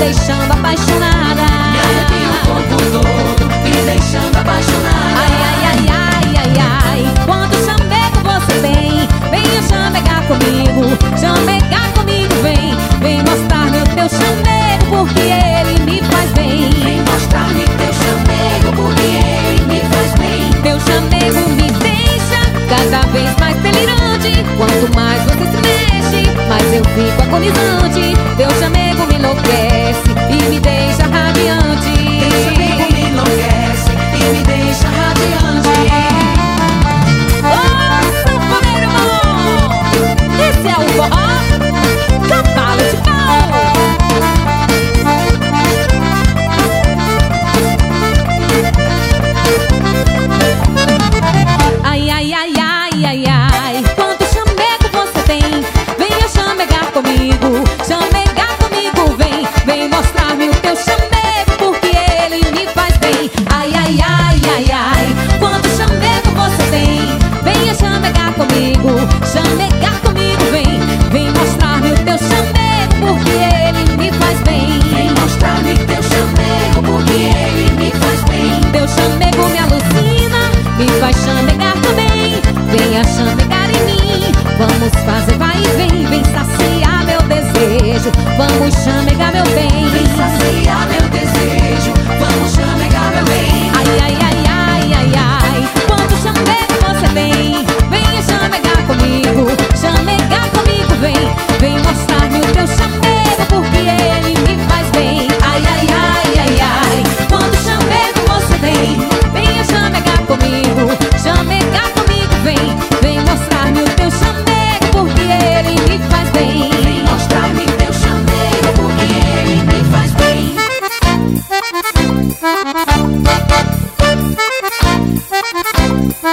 deixando apaixonada. Me arrepio o corpo todo, me deixando apaixonada. Ai, ai, ai, ai, ai, ai, quanto chamego você tem. Venha chamegar comigo, chamegar comigo, vem. Vem mostrar-me o teu chamego, porque ele me faz bem. Vem mostrar-me teu chamego, porque ele me faz bem. Teu chamego me deixa cada vez mais delirante. Quanto mais você se mexe, mais eu fico agonizante. Teu chamego me enlouquece e me deixa radiante. Teu chamego me enlouquece e me deixa radiante. Ô, sanfoneiro bom, esse é o forró cavalo de pau. Ai, ai, ai, ai, ai, ai, quanto chamego você tem. Venha chamegar comigo, chamegar comigo, vem. Vem mostrar-me o teu chamego, porque ele me faz bem. Ai, ai, ai, ai, ai, quanto chamego você tem. Venha chamegar comigo, chamegar comigo, vem. Vem mostrar-me o teu chamego, porque ele me faz bem. Vem mostrar-me teu chamego, porque ele me faz bem. Teu chamego me alucina, me faz chamegar também. Venha chamegar em mim, vamos fazer vai e vem. Vem saciar meu desejo, vamos chamegar meu bem. Vem saciar meu desejo, vamos chamegar meu bem. Ai, ai, ai, ai, ai, ai, quanto chamego você tem. Venha chamegar comigo, chamegar comigo, vem. Vem mostrar-me o teu chamego, porque ele me faz bem. Ai, ai, ai, ai, ai, quanto chamego você tem. Venha chamegar comigo, chamegar comigo, vem. Vem mostrar-me o teu chamego, porque ele me faz bem. Vem mostrar-me teu chamego, porque ele me faz bem. Música